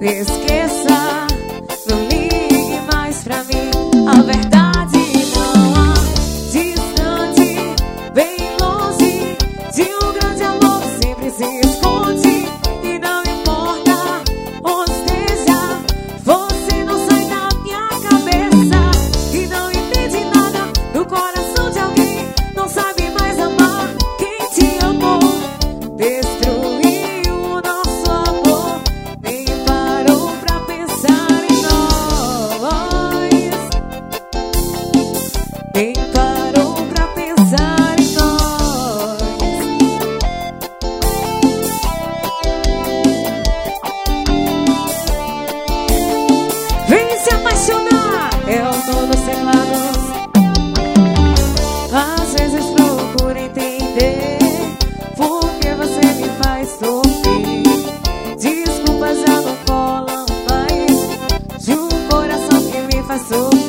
Esqueça, não ligue mais pra mim. A verdade não há distante, bem longe de um grande amor que sempre se esconde. E não importa onde esteja, você não sai da minha cabeça. E não entende nada do coração de alguém, não sabe mais amar quem te amou. Destruiu o nosso amor, nem parou pra pensar em nós. Nem parou pra pensar em nós. Vem se apaixonar, é o dono dos teclados. Às vezes procuro entender por que você me faz sofrer. Desculpas já não colam mais de um coração que me faz sofrer.